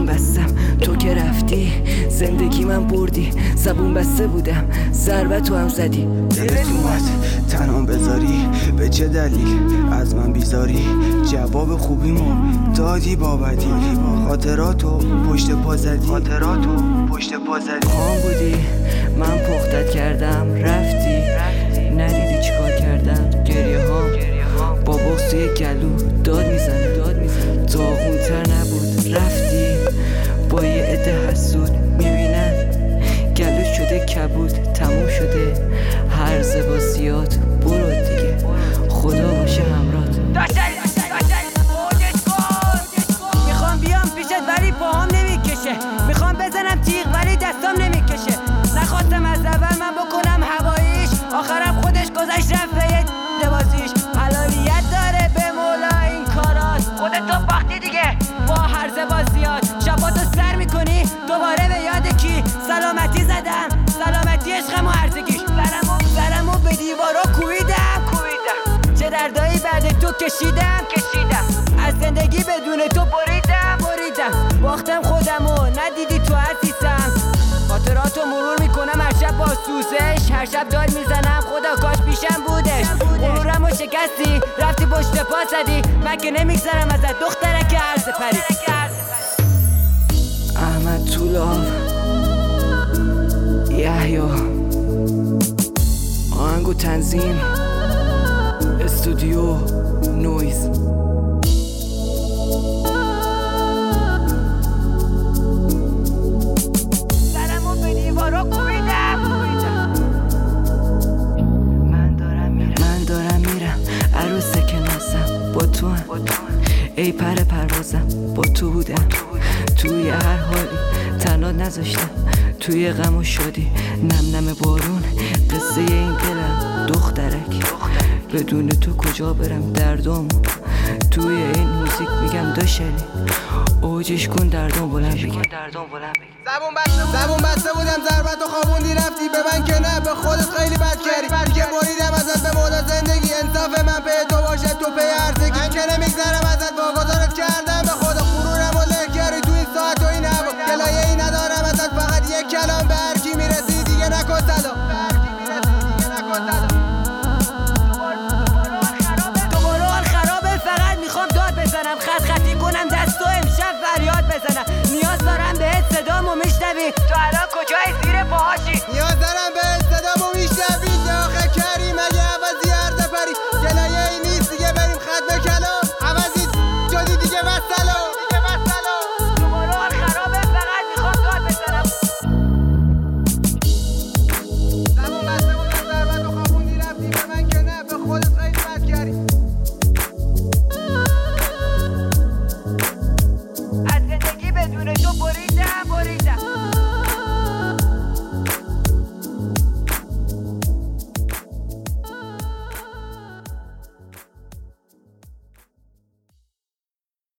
زبون بستم تو که رفتی، زندگی من بردی. زبون بسته بودم ضربه تو هم زدی. دلت اومد تنام بذاری، به چه دلیل از من بیزاری؟ جواب خوبیمو دادی با بدی، خاطراتو پشت پا زدی. خام بودی من پختت کردم رفتی، ندیدی چیکار کردم. گریه ها با بغض توی گلو داد میزنه. داغونتر نبود رفتی، با یه عده حسود میبینن گلو شده کبود. تموم شده هر زباسیات، برو دیگه خدا باشه همراهت. میخوام بیام پیشت ولی پاهام نمیکشه، میخوام بزنم تیغ ولی دستام نمیکشه. نخواستم از اول من بکنم هواییش، آخرم خودش گذشت رفت به یه لباسیش. حلالیت داره به مولا این کارات، خودتو باختی دیگه با هر زباسیات. شباتو سر میکنی دوباره به یاد کی؟ سلامتی زدم سلامتی عشقم و هرزگیش. سرمو به دیوارا کوبیدم. چه دردایی بعد تو کشیدم. از زندگی بدون تو بریدم. باختم خودمو ندیدی تو عزیزم. خاطراتو مرور میکنم هر شب با سوزش، هر شب داد میزنم خدا کاش پیشم بودش. غرورمو شکستی رفتی پشت پا زدی، من که نمیگذرم ازت دخترک هر سپری. احمد طولاب، یحیی، آهنگ و تنظیم استودیو نویز. سرمو به دیوارا کوبیدم. من دارم میرم عروسه که نازم با تو هم. ای پروازم با تو بودم، توی هر حالی تنها نذاشتم. توی غم و شادی نم بارون، قصه این دلم دخترک. بدون تو کجا برم دردامو، توی این موزیک میگم داشلی اوجش کن دردام بلند بگم. زبون بسته بودم ضربت و خوابوندی رفتی، به من که نه به خودت خیلی بد کردی. که بریدم ازت به مدت زندگی، انصاف من پی تو باشه تو پی هرزگی. من که نمیگذرم ازت با گذارت